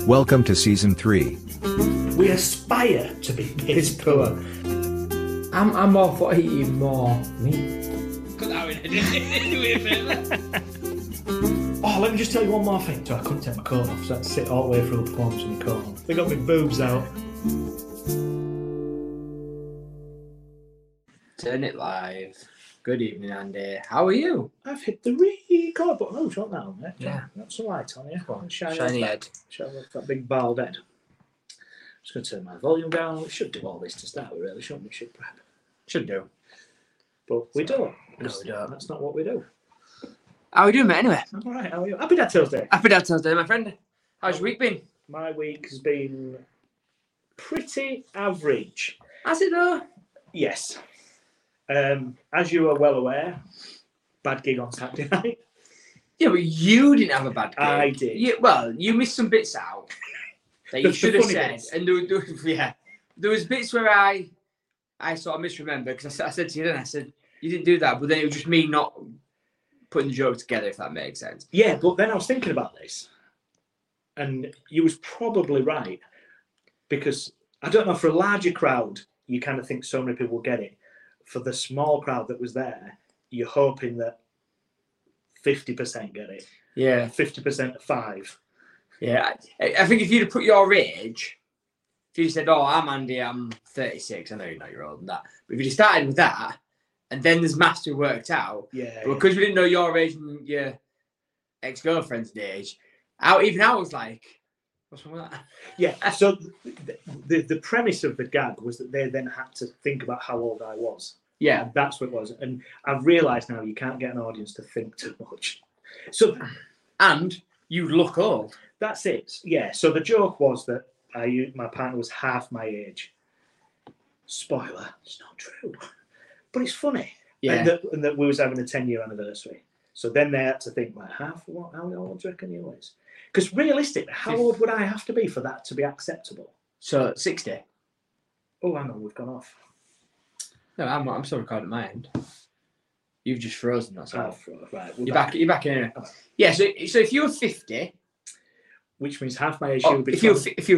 Welcome to Season 3. We aspire to be piss poor. I'm all for eating more meat. Oh, let me just tell you one more thing. So I couldn't take my coat off, so I had to sit all the way through the performance with my coat on. They got my boobs out. Turn it live. Good evening, Andy. How are you? I've hit the record button. Oh, shut that on, mate. Yeah. Got some light on here. Shiny head. Shine off that big bald head. Just going to turn my volume down. We should do all this to start with, really, shouldn't we? Should prep. Should do. But we don't. No, we don't. That's not what we do. How are we doing, mate? Anyway. I'm all right. How are you? Happy Dad Tuesday. Happy Dad Tuesday, my friend. How's your week been? My week has been pretty average. Has it though? Yes. As you are well aware, bad gig on Saturday night. Yeah, but you didn't have a bad gig. I did. You missed some bits out that you should have said. Bits. And there was bits where I sort of misremembered because I said to you then, I said, you didn't do that, but then it was just me not putting the joke together, if that makes sense. Yeah, but then I was thinking about this, and you was probably right, because I don't know, for a larger crowd, you kind of think so many people will get it. For the small crowd that was there, you're hoping that 50% get it. Yeah. 50% of 5. Yeah. I think if you'd have put your age, if you said, oh, I'm Andy, I'm 36, I know you're not, you're older than that. But if you started with that, and then there's master worked out, yeah, because we didn't know your age and your ex-girlfriend's age, even I was like, what's wrong with that? Yeah, so the premise of the gag was that they then had to think about how old I was. Yeah. That's what it was. And I've realised now you can't get an audience to think too much. So, and you look old. That's it. Yeah, so the joke was that my partner was half my age. Spoiler, it's not true. But it's funny. Yeah. And that we was having a 10-year anniversary. So then they had to think, like, how old do you reckon he was? Because realistically, how old would I have to be for that to be acceptable? So 60. Oh, hang on, we've gone off. No, I'm still recording my end. You've just frozen, that's all. Right, You're back in here. Right. Yeah, so if you were 50, which means half my age, you would be. If you're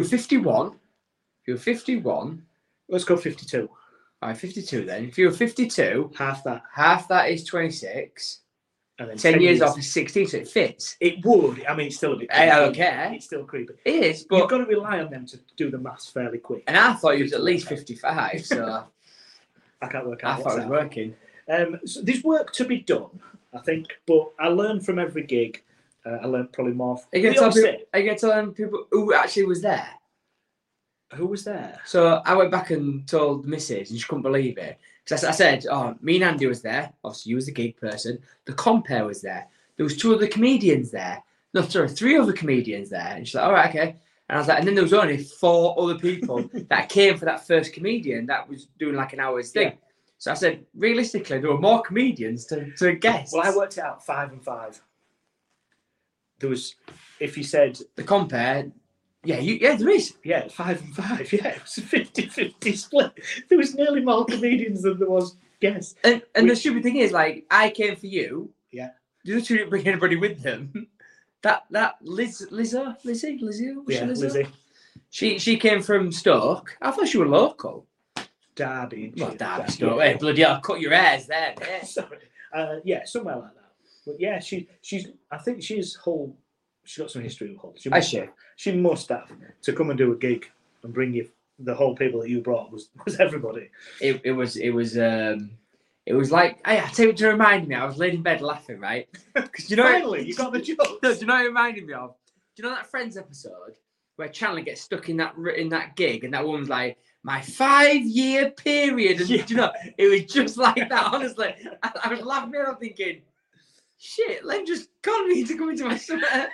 51, let's go 52. All right, 52 then. If you're 52, half that is 26. And then 10 years off is 16, so it fits. It would. I mean, it's still a bit creepy. I don't care. It's still creepy. It is, but you've got to rely on them to do the maths fairly quick. And I thought you was at least 55, so I can't work out. I thought it was working. So there's work to be done, I think, but I learn from every gig. I learned probably more. Are you going to tell people who actually was there? Who was there? So I went back and told the missus, and she couldn't believe it. Because I said, me and Andy was there. Obviously, you was the gig person. The compere was there. There was 2 other comedians there. No, sorry, 3 other comedians there. And she's like, all right, okay. And I was like, and then there was only 4 other people that came for that first comedian that was doing like an hour's thing. Yeah. So I said, realistically, there were more comedians to guess. Well, I worked it out 5 and 5. There was, if you said... The compere... Yeah, there is. Yeah, 5 and 5. Yeah, it was a 50-50 split. There was nearly more comedians than there was guests. And the stupid thing is, like, I came for you. Yeah. The other 2 didn't bring anybody with them. That Lizzie? Yeah, Lizzie. She came from Stoke. I thought she was local. Derby. Well, Derby, Stoke. Hey, bloody hell, cut your hairs there. Yeah. Sorry. Yeah, somewhere like that. But yeah, she's. I think she's whole. She's got some history with Hull. She must have to come and do a gig and bring you the whole people that you brought was everybody. It was like I tell you to remind me. I was laid in bed laughing, right? Because Finally, you got the joke. No, do you know what it reminded me of? Do you know that Friends episode where Chandler gets stuck in that gig and that woman's like, my 5-year period, and do you know it was just like that. Honestly, I was laughing and I'm thinking, shit, Len just called me to come into my sweater.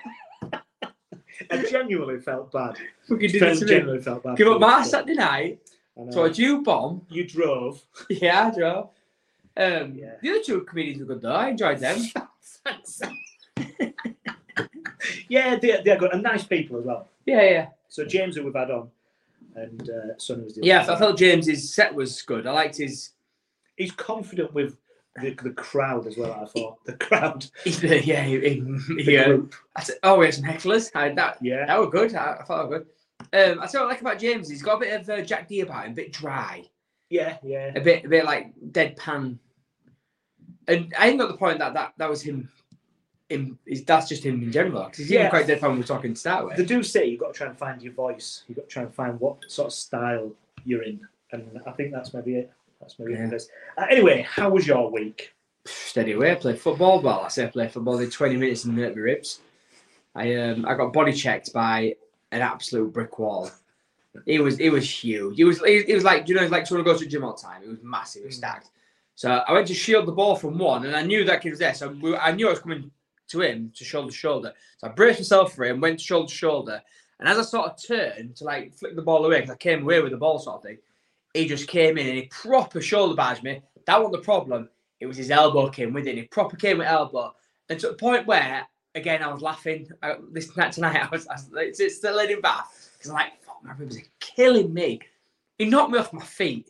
I genuinely felt bad. Genuinely felt bad. Give up my Saturday night. So you bomb. You drove. Yeah, I drove. The other 2 comedians were good though. I enjoyed them. Yeah, they're good and nice people as well. Yeah. So James, who we've had on, and Sonny was the I felt James's set was good. I liked his. He's confident with The crowd as well, I thought. The crowd. Yeah, The group. I said, oh, we had some hecklers. Yeah. That were good. I thought they were good. I tell you what I like about James. He's got a bit of Jack D about him, a bit dry. Yeah. A bit like deadpan. And I think got the point that was him. That's just him in general. Because he's even quite deadpan when we're talking to start with. They do say you've got to try and find your voice. You've got to try and find what sort of style you're in. And I think that's maybe it. That's maybe it. Anyway, how was your week? Steady away. I played football. Well, I say I played football. Did 20 minutes and hurt my ribs. I got body checked by an absolute brick wall. It was huge. It was like, you know, like someone who goes to the gym all the time. It was massive. It was stacked. So I went to shield the ball from one, and I knew that kid was there. So I knew I was coming to him to shoulder to shoulder. So I braced myself for him, went shoulder to shoulder, and as I sort of turned to like flick the ball away, because I came away with the ball sort of thing, he just came in and he proper shoulder barged me. That wasn't the problem. It was his elbow came with it. He proper came with elbow, and to the point where again I was laughing. This night tonight, it's still in bath because I'm like, fuck, my ribs are killing me. He knocked me off my feet.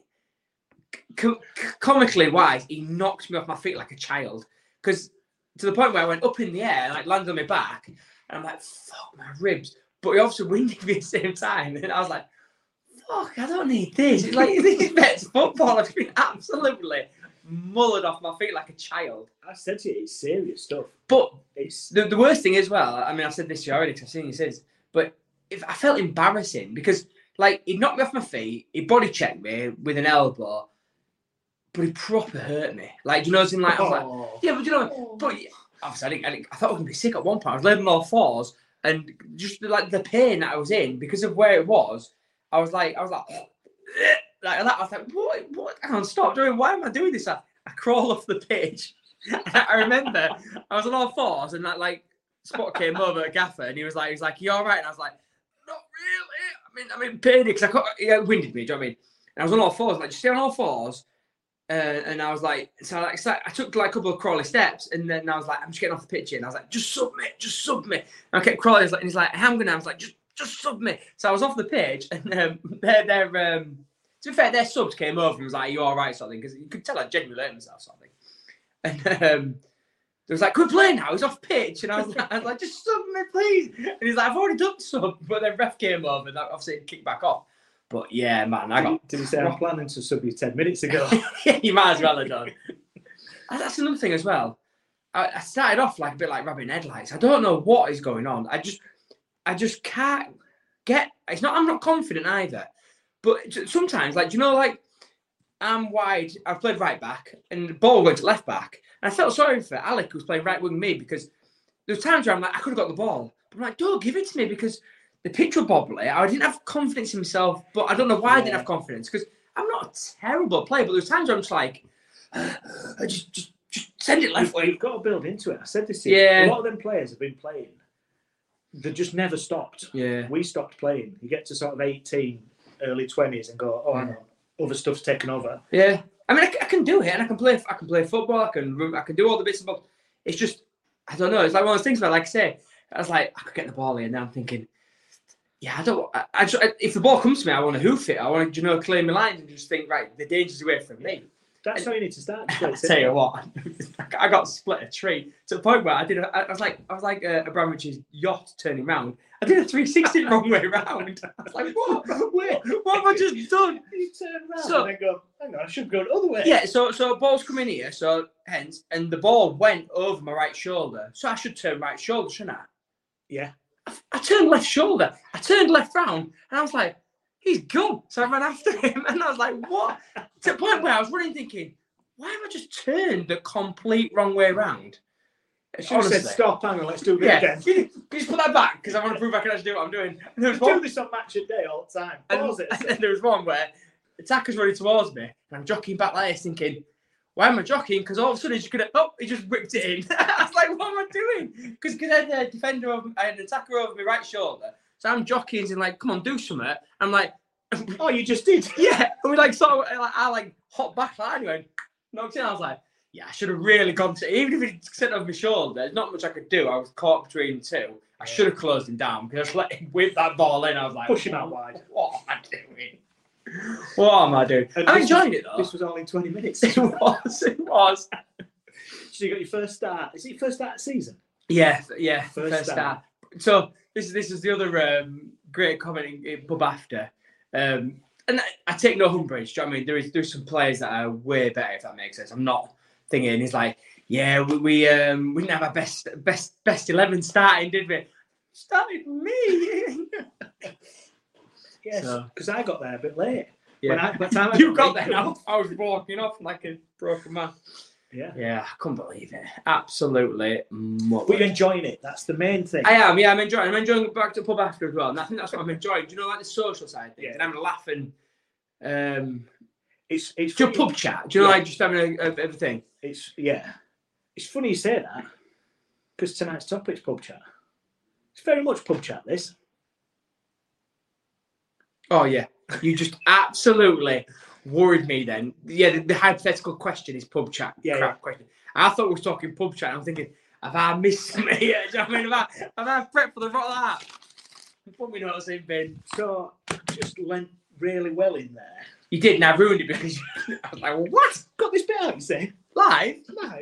Comically wise, he knocked me off my feet like a child. Because to the point where I went up in the air and like landed on my back, and I'm like, fuck my ribs. But he obviously winded me at the same time, and I was like, fuck, I don't need this. It's like this is football. I've been absolutely mullered off my feet like a child. I said to you, it's serious stuff. But it's the worst thing as well, I mean, I've said this to you already because I've seen you since, but if I felt embarrassing because like he knocked me off my feet, he body checked me with an elbow, but he proper hurt me. Like, you know, as in like, I was like, yeah, but you know, but obviously I thought I was going to be sick at one point. I was laying on all fours, and just like the pain that I was in because of where it was, I was like like that. I was like, what? I can't stop doing. Why am I doing this? I crawl off the pitch. I remember I was on all fours, and that like Spot came over at Gaffer, and he was like, you all right? And I was like, not really. I'm in pain because he winded me. Do you know what I mean? And I was on all fours, like just stay on all fours. And I was like, I took like a couple of crawly steps, and then I was like, I'm just getting off the pitch, and I was like, just submit. And I kept crawling, and he's like, I'm gonna. I was like, just submit. So I was off the pitch, and to be fair, their subs came over and was like, "Are you all right?" sort of thing, because you could tell I genuinely hurt myself, sort of thing. And they was like, "Could play now." He's off pitch, and I was like, "Just submit, please." And he's like, "I've already done sub," but then ref came over, and obviously it kicked back off. But yeah, man, Did he say I'm planning to sub you 10 minutes ago? Yeah, you might as well have done. That's another thing as well. I started off like a bit like rabbit in headlights. I don't know what is going on. I just can't get. It's not. I'm not confident either. But sometimes, like, you know, like I'm wide. I've played right back, and the ball went to left back, and I felt sorry for Alec, who was playing right wing me, because there was times where I'm like, I could have got the ball, but I'm like, don't give it to me because the pitch was bobbly. I didn't have confidence in myself, but I don't know why I didn't have confidence because I'm not a terrible player. But there's times where I'm just like, just send it left way. You've got to build into it. I said this to you. Yeah. A lot of them players have been playing. They just never stopped. Yeah. We stopped playing. You get to sort of 18, early 20s and go, oh, I know, other stuff's taken over. Yeah. I mean, I can do it, and I can play football. I can do all the bits and bobs. It's just, I don't know. It's like one of those things where, like I say, I was like, I could get the ball in. Now I'm thinking, yeah, if the ball comes to me, I want to hoof it. I want to, you know, claim my lines and just think, right, the danger's away from me. That's how you need to start. I tell you what, I got split a tree to the point where I was like Abramovich's yacht turning round. I did a 360 wrong way round. I was like, what? What have I just done? You turn round and then go, hang on, I should go the other way. Yeah, so ball's coming here, so hence, and the ball went over my right shoulder. So I should turn right shoulder, shouldn't I? Yeah. I turned left shoulder. I turned left round, and I was like, he's gone. So I ran after him, and I was like, what? To the point where I was running thinking, why have I just turned the complete wrong way round? I should have said, stop, hang on, let's do it again. Can you just put that back? Because I want to prove I can actually do what I'm doing. And there was do this on Match of Day all the time. And there was one where the attacker's running towards me, and I'm jockeying back like this, thinking, why am I jockeying? Because all of a sudden, he just ripped it in. I was like, what am I doing? Because I had a defender, I had an attacker over my right shoulder. So I'm jockeying and like, come on, do something. I'm like, oh, you just did? Yeah. And we like sort of, I like hopped back like anyway, knocked in. I was like, yeah, I should have really gone to, even if it sent over my shoulder, there's not much I could do. I was caught between two. I should have closed him down because I just let him whip that ball in. I was like, push him out wide. What am I doing? What am I doing? And I'm this enjoying it though. This was only 20 minutes. It was. It was. So you got your first start. Is it your first start of the season? Yeah. First Start. So this is the other great comment in Pub After. And I take no umbrage. Do you know what I mean? There's some players that are way better, if that makes sense. I'm not thinking he's like, yeah, we didn't have our best 11 starting, did we? Started me. Yes, because I got there a bit late. Yeah. By the time I You got late, there now. I was walking off like a broken man. Yeah. Yeah, I couldn't believe it. Absolutely. But you're enjoying it. That's the main thing. I am, yeah, I'm enjoying back to Pub After as well. And I think that's what I'm enjoying. Do you know, like the social side of things? Yeah. And having a laugh and It's just pub chat. Do you know, like just having everything? It's funny you say that because tonight's topic's pub chat. It's very much pub chat. This. Oh yeah, you just absolutely worried me then. Yeah, the hypothetical question is pub chat. Question. I thought we were talking pub chat. I'm thinking, have I missed something here? Do you know what I mean? Have I prepped for the rot of that? Put me notes in bin. So just went really well in there. You did, and I ruined it because I was like, well, what? Got this bit out, you say? Live?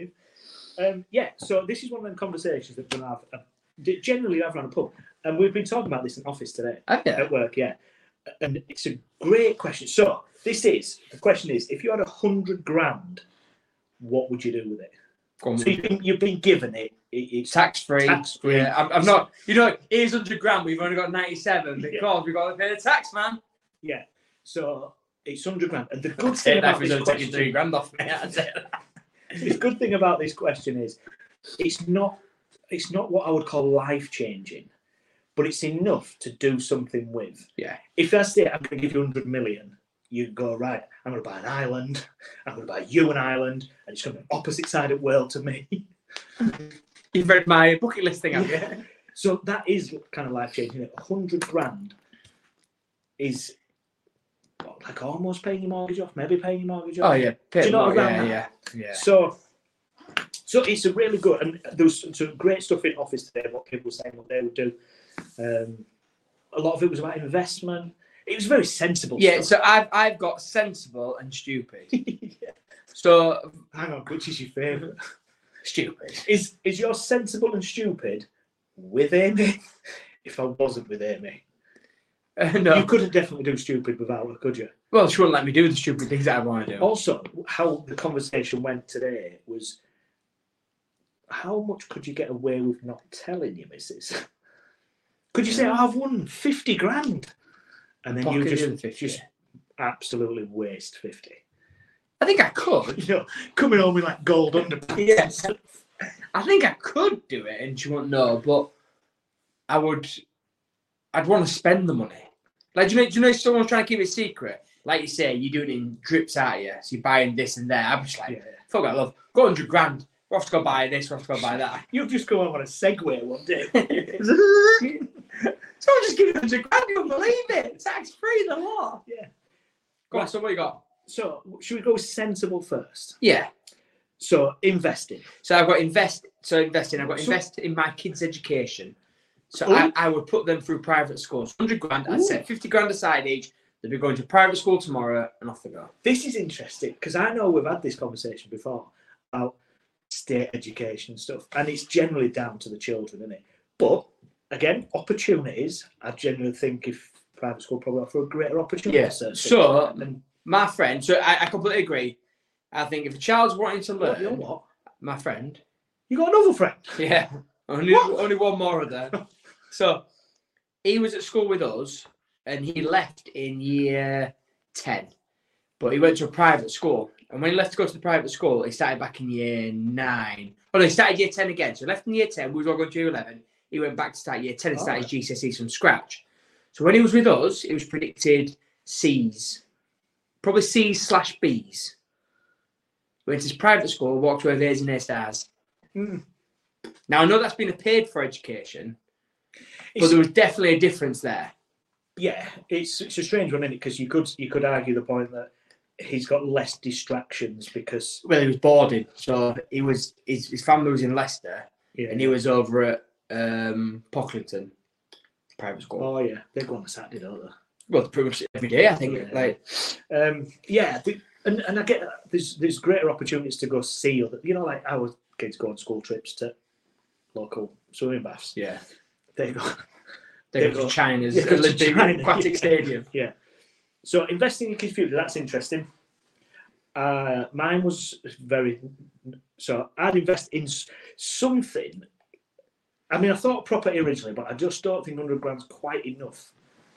So this is one of them conversations that we'll have. Generally, I've run a pub, and we've been talking about this in office today at work. Yeah, and it's a great question. So the question is, if you had $100,000, what would you do with it? So you've been given it. It's tax free. Yeah, I'm not. You know, here's $100,000. We've only got 97 because we've got to pay the tax, man. Yeah. So it's $100,000, and the good thing about this question, $3,000 off me. The good thing about this question is, it's not what I would call life changing, but it's enough to do something with. Yeah. If I say I'm going to give you 100 million, you go, right, I'm going to buy an island. I'm going to buy you an island, and it's going to be opposite side of the world to me. You've read my bucket list thing, haven't you? So that is kind of life changing. $100,000 is like almost paying your mortgage off, maybe paying your mortgage off. Oh yeah, do you know more, around that? Yeah. So it's a really good, and there was some great stuff in office today. What people were saying, what they would do. A lot of it was about investment. It was very sensible. Yeah. stuff. So I've got sensible and stupid. Yeah. So hang on, which is your favourite? Stupid. Is your sensible and stupid with Amy? If I wasn't with Amy. No. You couldn't definitely do stupid without her, could you? Well, she wouldn't let me do the stupid things that I want to do. Also, how the conversation went today was, how much could you get away with not telling your missus? Could you say, I've won 50 grand? And then you just absolutely waste 50. I think I could. You know, coming home with like gold underpants. Yes. I think I could do it and she won't know, but I'd want to spend the money. Like, do you know if someone's trying to keep it secret? Like you say, you do it in drips out of you. So you're buying this and there. I'm just like, fuck that, love. Got 100 grand. We'll have to go buy this. We'll have to go buy that. You'll just go on a Segway one day. Someone just give you 100 grand. You won't believe it. Tax free, the law. Yeah. Go on, so what you got? So, should we go sensible first? Yeah. So, investing. So, I've got investing. I've got invest in my kids' education. So, I would put them through private schools. 100 grand. I'd set 50 grand aside each. They'll be going to private school tomorrow and off they go. This is interesting because I know we've had this conversation before about state education and stuff, and it's generally down to the children, isn't it? But, again, opportunities, I generally think if private school probably offer a greater opportunity. Yeah. So, my friend, so I completely agree. I think if a child's wanting to learn, you're what? My friend. You got another friend? Yeah, only one more of them. So he was at school with us, and he left in year 10, but he went to a private school. And when he left to go to the private school, he started back in year 9. Oh no, he started year 10 again. So he left in year 10. We were all going to year 11. He went back to start year 10 and started GCSEs from scratch. So when he was with us, it was predicted C's. Probably C's/B's. Went to his private school, walked away with A's and A stars. Now, I know that's been a paid for education, but there was definitely a difference there. Yeah, it's a strange one, isn't it? Because you could argue the point that he's got less distractions because... Well, he was boarding, so he was his family was in Leicester, and he was over at Pocklington private school. Oh, yeah. They go on a Saturday, don't they? Well, pretty much every day, I think. Yeah. And I get there's greater opportunities to go see other. Like our kids go on school trips to local swimming baths. Yeah. They go. They go to China's Yeah, go to Olympic China, Aquatic Stadium. Yeah. So investing in kids' future, that's interesting. Mine was very. So I'd invest in something. I mean, I thought property originally, but I just don't think 100 grand's quite enough.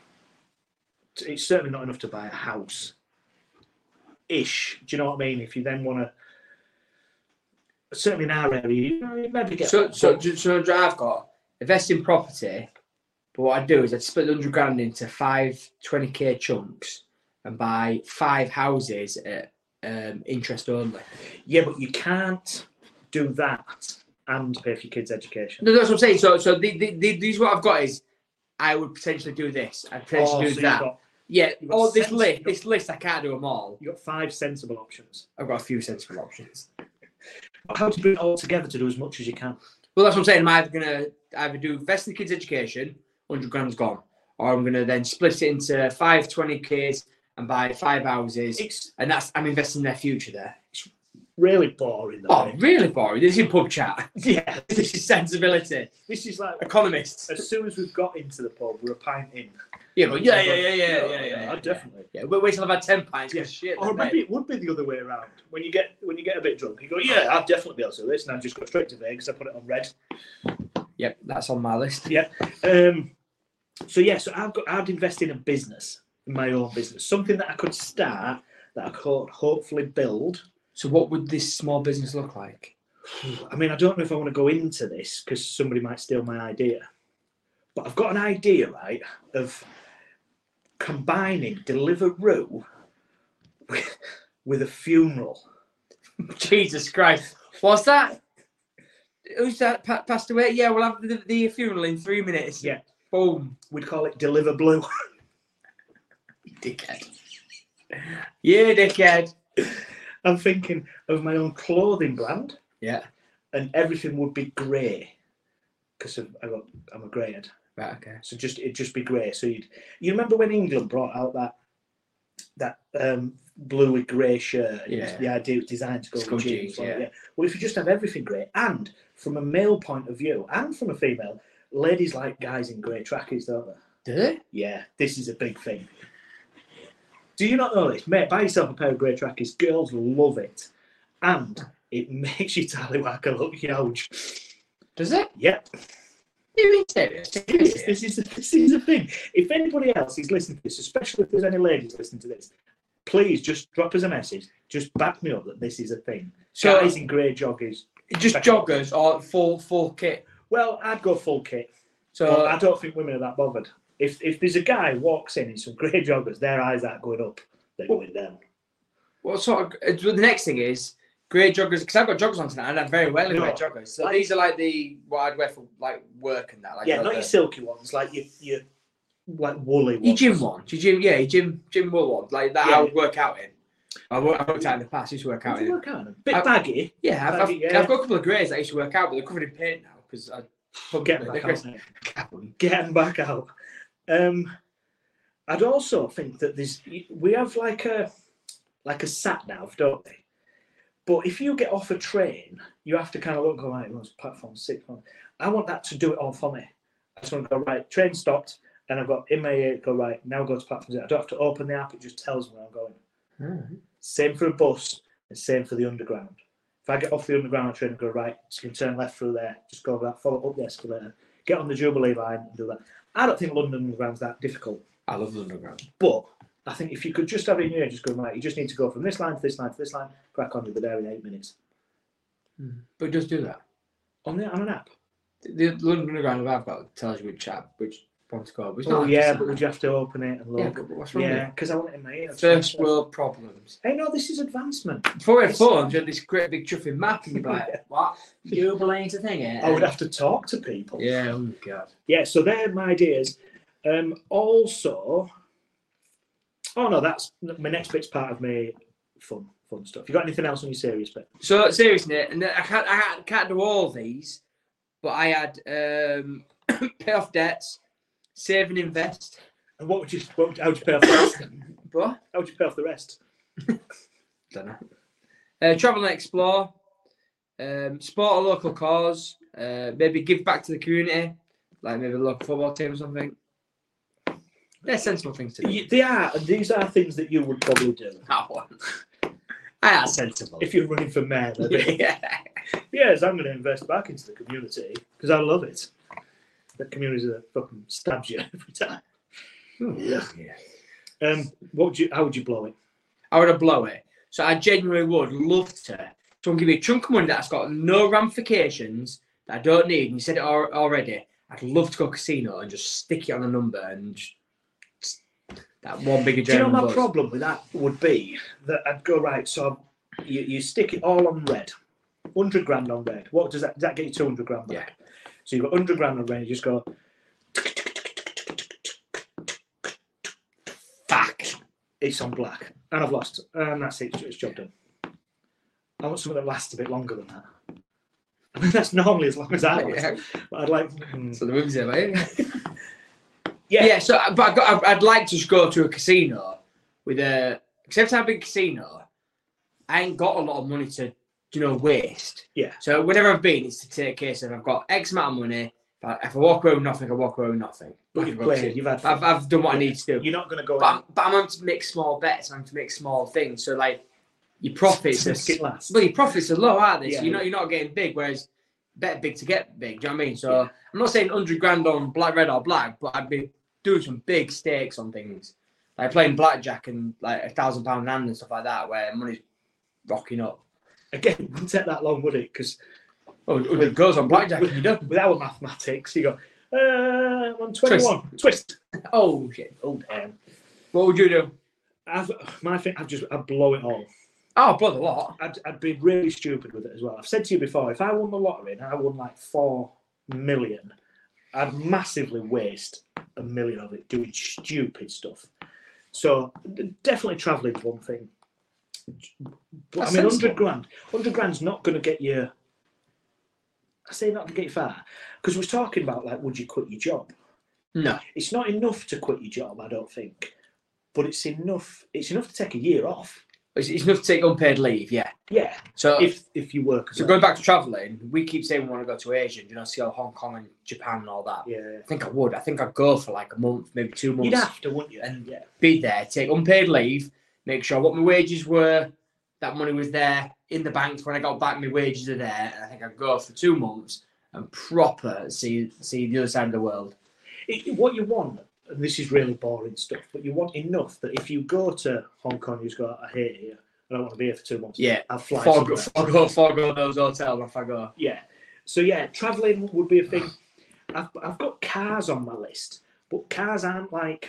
It's certainly not enough to buy a house. Ish. Do you know what I mean? If you then want to. Certainly in our area, you maybe get. So I've got invest in property, but what I'd do is I'd split 100 grand into 5 20k chunks and buy 5 houses at interest only. Yeah, but you can't do that and pay for your kids' education. No, that's what I'm saying. So these what I've got is I would potentially do this. I'd potentially do that. You've got this list I can't do them all. You've got 5 sensible options. I've got a few sensible options. How to bring it all together to do as much as you can? Well, that's what I'm saying. I'm either going to do invest in the kids' education, 100 grand's gone, or I'm going to then split it into 5 20Ks and buy 5 houses, and I'm investing in their future there. It's really boring. Really boring. This is pub chat. Yeah. This is sensibility. This is like economists. As soon as we've got into the pub, we're a pint in. Yeah, but yeah. Definitely. Yeah, wait till I've had 10 pints. Yeah. Shit. Or maybe it would be the other way around. When you get a bit drunk, you go, yeah, I'd definitely be able to do this, and I just go straight to Vegas. I put it on red. Yep, that's on my list. Yeah. So I'd invest in a business, in my own business, something that I could start, that I could hopefully build. So what would this small business look like? I mean, I don't know if I want to go into this because somebody might steal my idea. But I've got an idea, right, of combining Deliveroo with a funeral. Jesus Christ. What's that? Who's that passed away? Yeah, we'll have the funeral in 3 minutes. Yeah. Boom. We'd call it Deliver Blue. Dickhead. Yeah, dickhead. I'm thinking of my own clothing brand. Yeah. And everything would be grey because I'm a greyhead. Right. Okay. So it'd just be grey. So you remember when England brought out that blue with grey shirt? Yeah. It was the idea was designed to go with jeans. Yeah. Well, if you just have everything grey, and from a male point of view, and from a female, ladies like guys in grey trackies, don't they? Do they? Yeah. This is a big thing. Do you not know this? Mate, buy yourself a pair of grey trackies. Girls love it. And it makes your tallywhacker look huge. Does it? Yep. You serious? This is a thing. If anybody else is listening to this, especially if there's any ladies listening to this, please just drop us a message. Just back me up that this is a thing. So, guys in grey joggers. Just joggers or full kit? Well, I'd go full kit. So I don't think women are that bothered. If there's a guy walks in some grey joggers, their eyes aren't going up. They're going down. What sort of... The next thing is grey joggers, because I've got joggers on tonight and I'm very well in grey joggers. So these are like what I'd wear for like work and that. Like not your silky ones, like your like woolly ones. Your gym ones. Your gym wool ones. Like that I would work out in. I've worked out in the past. I used to work out in. Work out in them? Bit baggy. Yeah, I've got a couple of greys that I used to work out, but they're covered in paint now because I get them back out. I'd also think that we have like a sat nav, don't we? But if you get off a train, you have to kind of look and go, right, it's platform 6. I want that to do it all for me. I just want to go, right, train stopped, and I've got in my ear, go, right, now go to platform 6. I don't have to open the app, it just tells me where I'm going. Mm-hmm. Same for a bus, and same for the underground. If I get off the underground train and go, right, so you can turn left through there, just go over that, follow up the escalator, get on the Jubilee line and do that. I don't think London Underground's that difficult. I love the Underground. But I think if you could just have it in your ear, just go, right, you just need to go from this line to this line to this line, crack on, you'll be there in 8 minutes. But it does do that. On an app? The London Underground I've got tells you which one to go. But but would you have to open it and look? Yeah, but what's wrong with it? Because I want it in my ear. First world problems. Hey, no, this is advancement. Before we had phones, you had this great big chuffing map and you'd be like, what? Jubilee to thing it? I would have to talk to people. Yeah, oh my God. Yeah, so they're my ideas. Also, that's my next bit's part of my fun stuff. You got anything else on your serious bit? So seriously, and I can't do all these, but I had pay off debts, save and invest. And how would you pay off the rest? But How would you pay off the rest? don't know. Travel and explore. Support a local cause. Maybe give back to the community, like maybe a local football team or something. They're sensible things to do. They are, and these are things that you would probably do. I are sensible. If you're running for mayor, maybe. Yes, I'm going to invest back into the community because I love it. The community that fucking stabs you every time. Yeah. How would you blow it? I would have blow it. So I genuinely would love to. Someone give me a chunk of money that's got no ramifications that I don't need. And you said it already. I'd love to go casino and just stick it on a number and just that one big adrenaline. Do you know my buzz. problem with that would be that I'd go right. So you stick it all on red, 100 grand on red. What does that? Does that get you 200 grand back? Yeah. So you've got 100 grand on red. You just go. Fuck. It's on black, and I've lost, and that's it. It's job done. I want something that lasts a bit longer than that. I mean, that's normally as long as I last. Yeah. But I'd like. So the moves there, mate. Yeah. So, but I'd like to just go to a casino with a. Because every time I've been casino, I ain't got a lot of money to, waste. Yeah. So whenever I've been, it's to take case of I've got X amount of money. But if I walk away with nothing, I walk away with nothing. But you've played. You've had. Fun. I've done what I need to do. You're not going to go. But I'm having to make small bets. I'm having to make small things. So like, your profits your profits are low, aren't they? Yeah, So you're not getting big. Whereas bet big to get big. Do you know what I mean? So I'm not saying 100 grand on black, red or black, but I'd be doing some big stakes on things like playing blackjack and like £1,000 hand and stuff like that, where money's rocking up. Again, it wouldn't take that long, would it? Because it goes on blackjack. With our mathematics, you go. I'm on 21. Twist. Oh shit. Oh damn. What would you do? I'd blow it all. Oh, blow the lot. I'd be really stupid with it as well. I've said to you before, if I won the lottery and I won like 4 million, I'd massively waste 1 million of it doing stupid stuff. So definitely travelling is one thing. But, 100 grand. 100 grand's not going to get you. I say not to get you far because we're talking about like, would you quit your job? No, it's not enough to quit your job. I don't think, but it's enough. It's enough to take a year off. It's enough to take unpaid leave. Yeah. Yeah. So if you work. So going back to travelling, we keep saying we want to go to Asia, see how Hong Kong and Japan and all that. Yeah. I think I would. I think I'd go for like a month, maybe 2 months. You'd have to, wouldn't you? And be there, take unpaid leave, make sure what my wages were, that money was there in the bank. When I got back, my wages are there. And I think I'd go for 2 months and proper see the other side of the world. What you want, and this is really boring stuff, but you want enough that if you go to Hong Kong, you just go, I hate it here. I don't want to be here for 2 months. Yeah. I'll fly. Forgo those hotels off I go. Yeah. So yeah, travelling would be a thing. I've got cars on my list, but cars aren't like.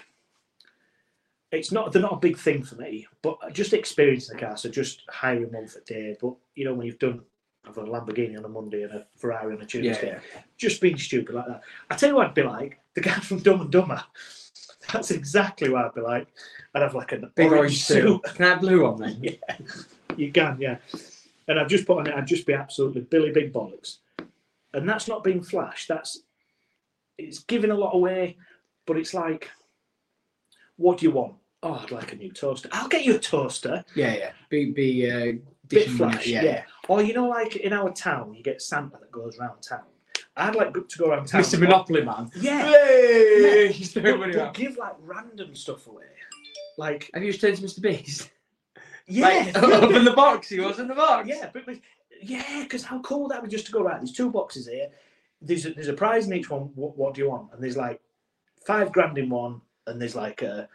They're not a big thing for me, but just experiencing the car. So just hiring one for a day. But when you've done have a Lamborghini on a Monday and a Ferrari on a Tuesday, just being stupid like that. I tell you what I'd be like, the guy from Dumb and Dumber. That's exactly what I'd be like. I'd have like a big orange suit. Can I have blue on then? Yeah, you can, yeah. And I've just put on it, I'd just be absolutely Billy Big Bollocks. And that's not being flash. It's giving a lot away, but it's like, what do you want? Oh, I'd like a new toaster. I'll get you a toaster. Yeah. Be bit flash, yeah. Or like in our town, you get Santa that goes around town. I'd like to go around town. Mr. Monopoly Man. Yeah. Hey! But give like random stuff away. Like, have you just turned to Mr. Beast? Yeah. Open the box. He was in the box. Yeah, because how cool would that be just to go right? There's 2 boxes here. There's a prize in each one. What do you want? And there's like 5 grand in one, and there's like a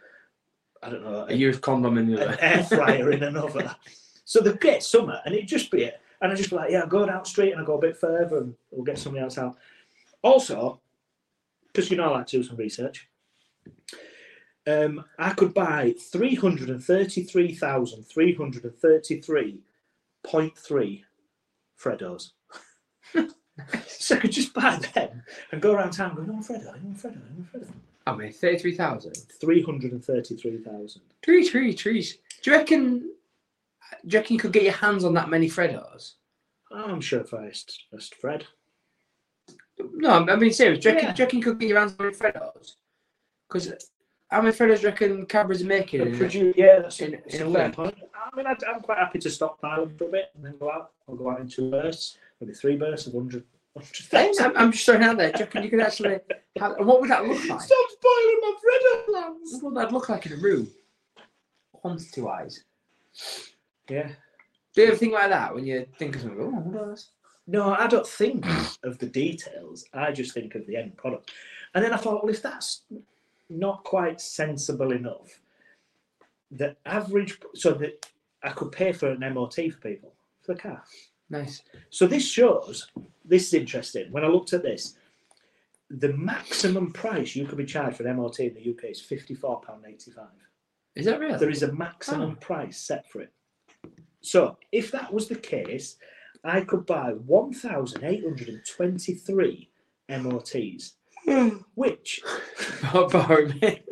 used condom in the other, an air fryer in another. So they'll get summer, and it'd just be it. And I'd just be like, yeah, I'll go down street and I'll go a bit further, and we'll get something else out. Also, because I like to do some research. I could buy 333,333.3 Freddos. So I could just buy them and go around town going, no Freddo. I mean, 33,000. 333,000. Trees. Do you reckon you could get your hands on that many Freddos? I'm sure if I asked Fred. No, I mean serious. Do you reckon you could get your hands on Freddos? Because how many fellas do you reckon Cadbury's are making? Yeah, that's in a a fair week? point. I mean, I'm quite happy to stockpile them for a bit and then go out. I'll go out in 2 bursts, maybe 3 bursts of 100,000. I'm just throwing out there. Do you reckon you could actually have, and what would that look like? Stop spoiling my Freddo plans. What would that look like in a room? Quantity-wise. Yeah. Do you ever think like that when you think of something? Oh, what else? No, I don't think of the details. I just think of the end product. And then I thought, well, if that's not quite sensible enough, the average, so that I could pay for an MOT for people, for the car. Nice. So this shows, this is interesting. When I looked at this, the maximum price you could be charged for an MOT in the UK is £54.85. Is that real? There is a maximum price set for it. So if that was the case, I could buy 1,823 MOTs, which Borrow me.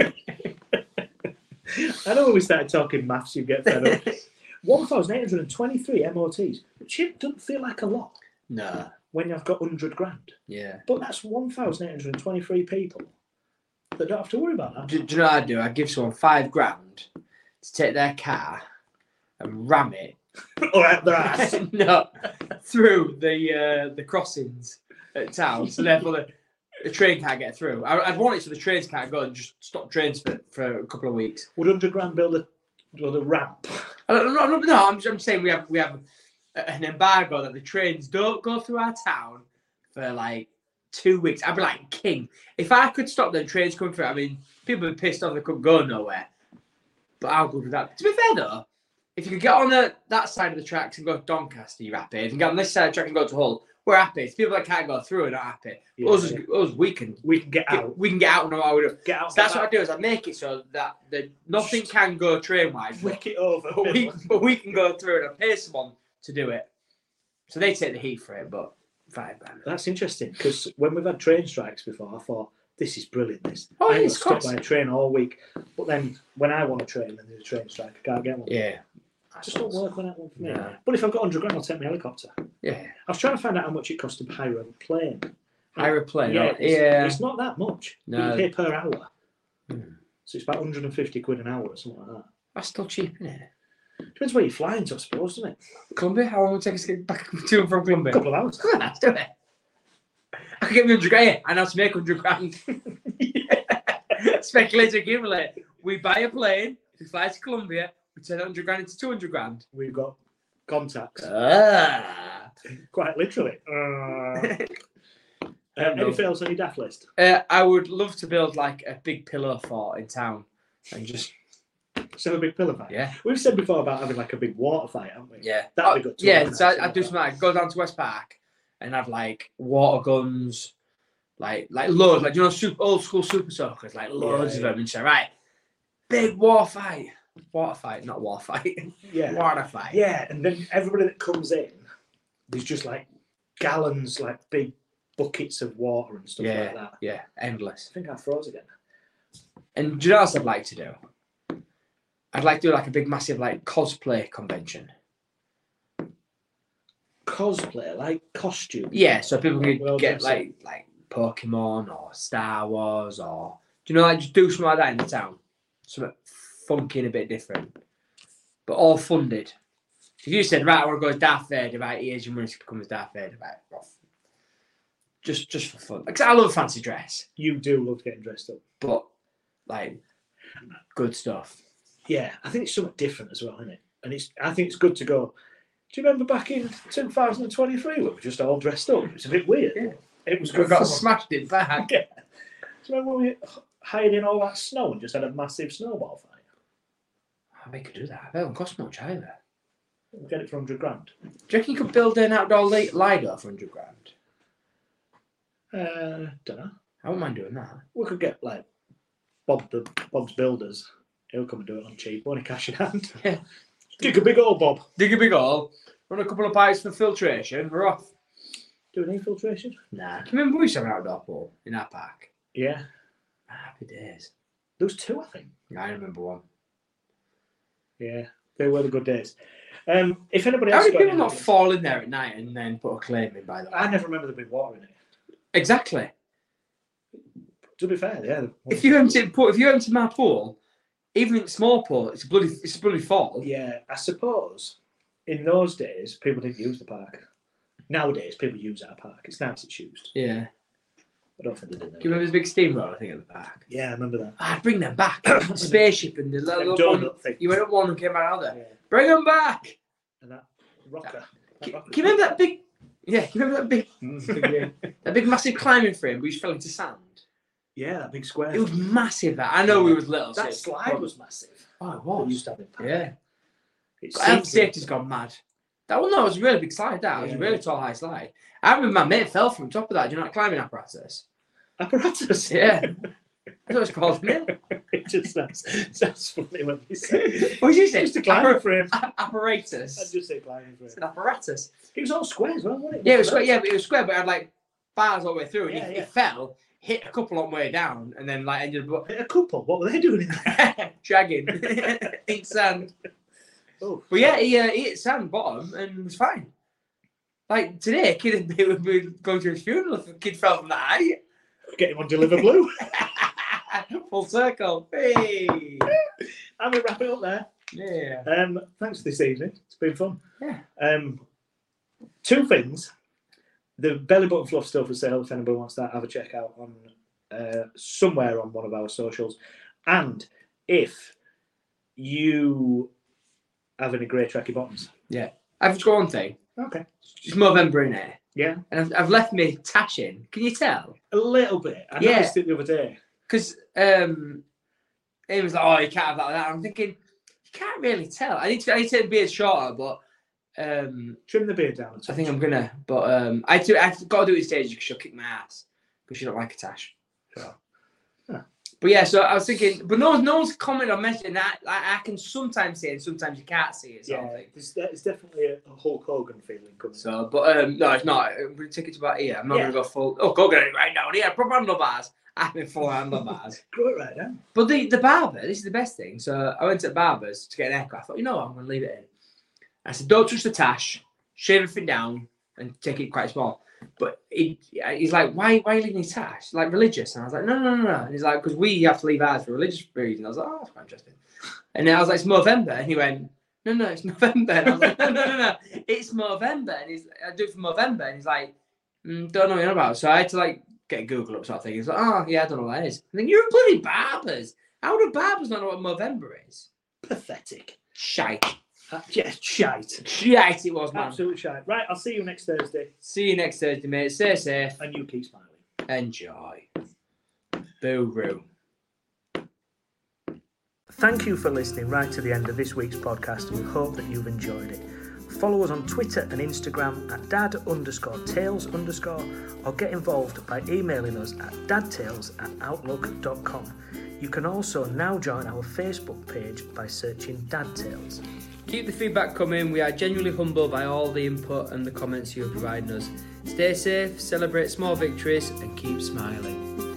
I know when we started talking maths, you get fed up. 1,823 MOTs, which doesn't feel like a lot No. when you've got 100 grand. Yeah. But that's 1,823 people that don't have to worry about that. Do you know what I'd do? I'd give someone $5 grand to take their car and ram it Or out their ass. no, through the crossings at town, so therefore the train can't get through. I'd want it so the trains can't go and just stop trains for a couple of weeks. Would 100 grand build a ramp? No, I'm saying we have an embargo that the trains don't go through our town for like 2 weeks. I'd be like king. If I could stop the trains coming through, I mean, people would be pissed off they couldn't go nowhere. But how good would that be? To be fair though, if you could get on that side of the tracks and go to Doncaster, you're happy. If you can get on this side of the track and go to Hull, we're happy. It's people that can't go through are not happy. Yeah, us, we can get out. We can get out and know how we do. Get out. So that's what I do is I make it so that nothing can go train wise. Wick it over. But we can go through and I pay someone to do it. So they take the heat for it, but $5 grand. That's interesting because when we've had train strikes before, I thought this is brilliant. This Oh, I ain't it's got stuck cost. by a train all week. But then when I want a train and there's a train strike, I can't get one. Yeah. It just don't work on that one for me. No. But if I've got 100 grand, I'll take my helicopter. Yeah. I was trying to find out how much it costs to hire a plane. Hire a plane. Yeah, Yeah. It's not that much. No. You pay per hour. Hmm. So it's about 150 quid an hour or something like that. That's still cheap, isn't it? Depends where you're flying to, I suppose, doesn't it? Colombia? How long will it take us to get back to and from Colombia? A couple of hours. Come on, let's do it. I could get me 100 grand. I know how to make 100 grand. Speculate, accumulate. We buy a plane, we fly to Colombia, we turn 100 grand into 200 grand. We've got contacts. Ah. Quite literally. Anything else on your daft list? I would love to build like a big pillow fort in town and just So a big pillar fight. yeah. We've said before about having like a big water fight, haven't we? Yeah. That'd be good. Yeah, so I'd do something like go down to West Park and have like water guns, like loads, like you know, old school super soakers, like loads of them, and say, right, big water fight, not war fight, Yeah. water fight. Yeah, and then everybody that comes in, there's just like gallons, like big buckets of water and stuff like that. Yeah, endless. I think I froze again. And do you know what else I'd like to do? I'd like to do like a big, massive like cosplay convention. Cosplay, like costume. Yeah, so people can Well, get like Pokemon or Star Wars or do you know like just do something like that in the town, something funky and a bit different, but all funded. If you said right, I want to go as Darth Vader, right? Here's your money to become as Darth Vader, right? Off. Just for fun, because I love fancy dress, You do love getting dressed up. but like good stuff. Yeah, I think it's something different as well, isn't it? And I think it's good to go. Do you remember back in 2023 when we were just all dressed up? It was a bit weird. Yeah. It was We good got fun. smashed it back. Yeah. Do you remember when we hired in all that snow and just had a massive snowball fight? I bet you could do that. That don't cost much either. We'll get it for 100 grand. Do you reckon you could build an outdoor Lido for 100 grand? Don't know. I wouldn't mind doing that. We could get like Bob's Builders. He'll come and do it on cheap. Only cash in hand. Yeah. Dig a big old Bob. Dig a big hole, run a couple of pipes for filtration, we're off. Do an infiltration? Nah. Can you remember we used to have an outdoor pool in our park? Yeah. Happy days. There was 2, I think. I remember one. Yeah. They were the good days. If anybody How else did got people any not ideas- fall in there at night and then put a claim in, by the way? I never remember there being water in it. Exactly. to be fair, yeah. If you empty my pool, even in small pool, it's a bloody fall. Yeah, I suppose in those days people didn't use the park. Nowadays people use our park. It's nice it's used. Yeah. I don't think they did that. Do you remember this big steamroller thing at the park? Yeah, I remember that. I'd bring them back. Spaceship and the little donut thing. You went up one and came out other. Yeah. Bring them back. And that rocker. Can you remember that big? Yeah, can you remember that big? That big massive climbing frame which fell into sand. Yeah, that big square. It was massive. That I know we was little. That so slide was massive. Oh, it That was. used to have in park. Yeah. It Health seems safety's gone mad. That one, no, it was a really big slide. That it was a really tall, high slide. I remember my mate fell from the top of that. Do you know that climbing apparatus? apparatus. Yeah. That's what it's called, isn't it? It just sounds funny when you say it. What did you say? Just a climbing frame. Apparatus. I'd just say climbing frame. It's an apparatus. It was all square as well, wasn't it? Yeah, it was square. Yeah, but it was square, but it had like bars all the way through, and Yeah, it fell, hit a couple on the way down, and then like ended up A couple. What were they doing in there? dragging in sand. Oh, But yeah, he hit sand bottom and was fine. Like today, a kid would be going to his funeral if a kid fell from that height. get him on Deliveroo. Full circle. Hey. I'm gonna wrap it up there. Yeah. Thanks for this evening. It's been fun. Yeah. Two things. The belly button fluff still for sale. If anybody wants that, have a check out on somewhere on one of our socials. And if you have any grey tracky bottoms, I've just got one thing. okay, It's Movember in here. yeah, And I've left me tash in. Can you tell? a little bit. I Yeah. noticed it the other day. Because he was like, "Oh, you can't have that." Like that. I'm thinking, you can't really tell. I need to take the beard shorter, but Trim the beard down. I think I'm gonna. But I've got to do it in stages because she'll kick my ass because she don't like a tash. So. Huh. But yeah, so I was thinking, but no one's commented or mentioned that. I can sometimes see it, and sometimes you can't see it. Sort of thing. It's definitely a Hulk Hogan feeling coming. So, but no, it's not. I'm gonna take it to about here. I'm not gonna go full. Oh, go get it right down here. Proper handlebars. I'm in full handlebars. Grow it right down. But the barber, this is the best thing. So I went to the barber's to get an haircut. I thought, you know what, I'm going to leave it in. I said, don't touch the tash, shave everything down, and take it quite small. But he's like, why are you leaving your tash? Like religious? And I was like, no. And he's like, because we have to leave ours for religious reasons. I was like, oh, that's quite interesting. And then I was like, it's Movember. And he went, no, it's November. And I was like, no, it's Movember. And I do it for Movember. And he's like, don't know what you're on about. So I had to like get Google up sort of thing. He's like, oh yeah, I don't know what that is. I think you're bloody barbers. How do barbers not know what Movember is? Pathetic. Shite. Yeah, shite. Shite it was, man. Absolute shite. Right, I'll see you next Thursday. See you next Thursday, mate. Stay safe. And you keep smiling. Enjoy. Boo-roo. Thank you for listening right to the end of this week's podcast, and we hope that you've enjoyed it. Follow us on Twitter and Instagram at dad_tales_ or get involved by emailing us at dadtales@outlook.com. You can also now join our Facebook page by searching Dad Tales. Keep the feedback coming. We are genuinely humbled by all the input and the comments you are providing us. Stay safe, celebrate small victories, and keep smiling.